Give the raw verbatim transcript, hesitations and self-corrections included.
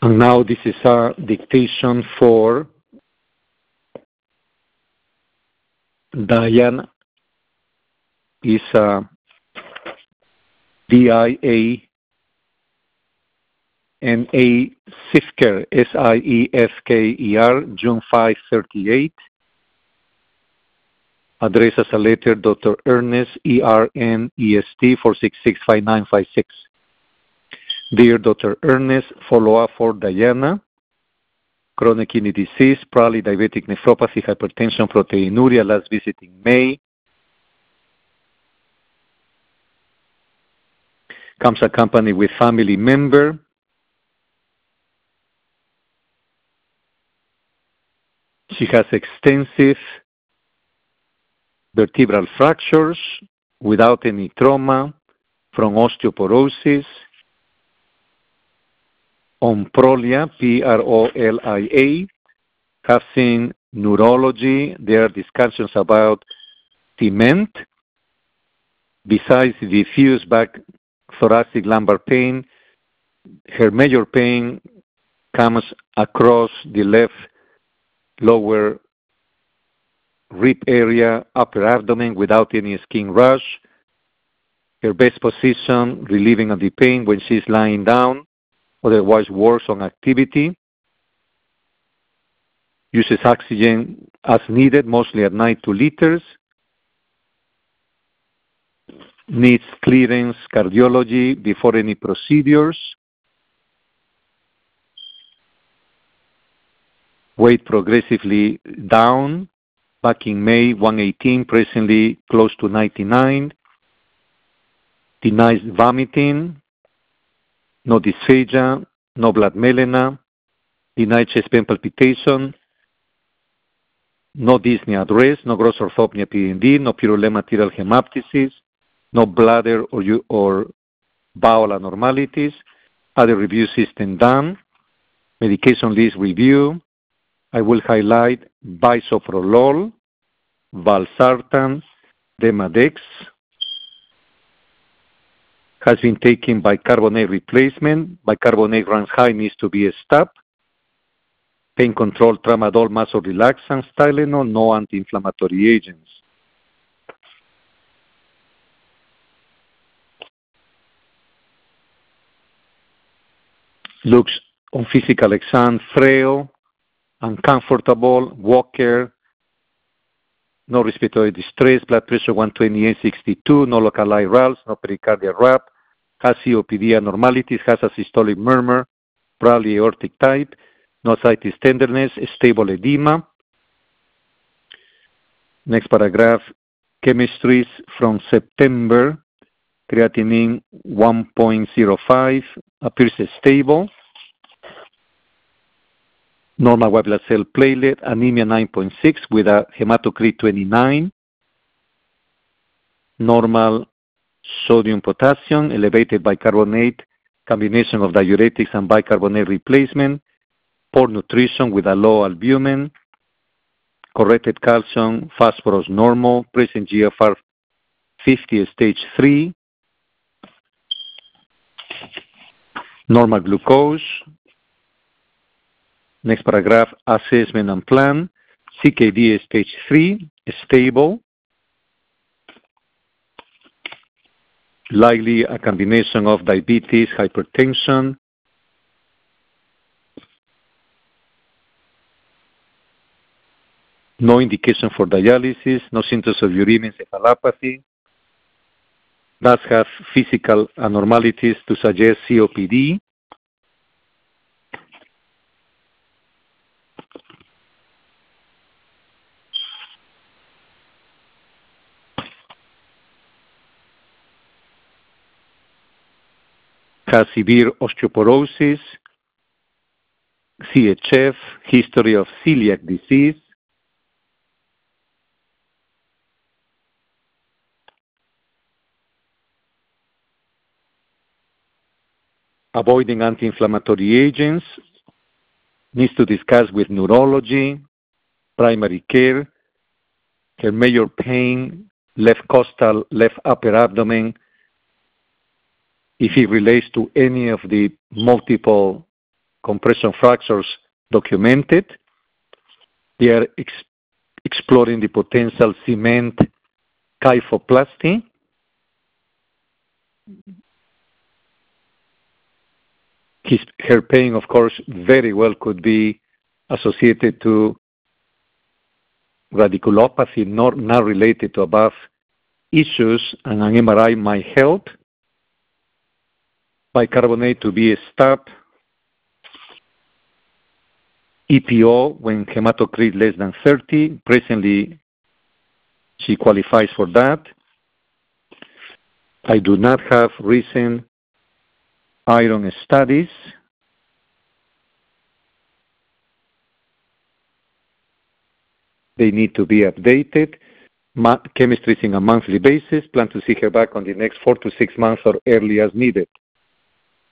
And now this is a dictation for Diana. Is uh, D I A N A Siefker, S I E F K E R, June fifth, thirty-eight. Address as a letter, Doctor Ernest, E R N E S T, four six six, five nine five six. Dear Doctor Ernest, follow-up for Diana. Chronic kidney disease, probably diabetic nephropathy, hypertension, proteinuria, last visit in May. Comes accompanied with family member. She has extensive vertebral fractures without any trauma from osteoporosis. On Prolia, P R O L I A, have seen neurology. There are discussions about cement. Besides diffuse back thoracic lumbar pain, her major pain comes across the left lower rib area, upper abdomen without any skin rash. Her best position, relieving of the pain when she's lying down, otherwise works on activity. Uses oxygen as needed, mostly at night, two liters. Needs clearance cardiology before any procedures. Weight progressively down. Back in May, one eighteen, presently close to ninety-nine. Denies vomiting. No dysphagia, no blood melena. Denied chest pain palpitation. No dyspnea at rest, no gross orthopnea P N D, no purulent material hemoptysis, no bladder or, or bowel abnormalities. Other review system done. Medication list review. I will highlight bisoprolol, valsartan, Demodex. Has been taken bicarbonate replacement. Bicarbonate runs high, needs to be stopped. Pain control, tramadol, muscle relaxants, Tylenol, no anti-inflammatory agents. Looks on physical exam frail, uncomfortable, walker, no respiratory distress, blood pressure one twenty-eight sixty-two, no localized rals, no pericardial rap, has C O P D abnormalities, has a systolic murmur, probably aortic type, no ascites tenderness, stable edema. Next paragraph, chemistries from September, creatinine one point zero five, appears stable. Normal white blood cell platelet, anemia nine point six with a hematocrit twenty-nine. Normal sodium potassium, elevated bicarbonate, combination of diuretics and bicarbonate replacement. Poor nutrition with a low albumin. Corrected calcium, phosphorus normal, present G F R fifty stage three. Normal glucose. Next paragraph, assessment and plan. C K D stage three, stable. Likely a combination of diabetes, hypertension. No indication for dialysis, no symptoms of uremic encephalopathy. Does have physical abnormalities to suggest C O P D. Has severe osteoporosis, C H F, history of celiac disease. Avoiding anti-inflammatory agents. Needs to discuss with neurology, primary care. Her major pain, left costal, left upper abdomen. If it relates to any of the multiple compression fractures documented. They are ex exploring the potential cement kyphoplasty. His, her pain, of course, very well could be associated to radiculopathy, not, not related to above issues, and an M R I might help. Bicarbonate to be stopped. E P O when hematocrit less than thirty. Presently, she qualifies for that. I do not have recent iron studies. They need to be updated. Ma chemistry is on a monthly basis. Plan to see her back on the next four to six months or early as needed.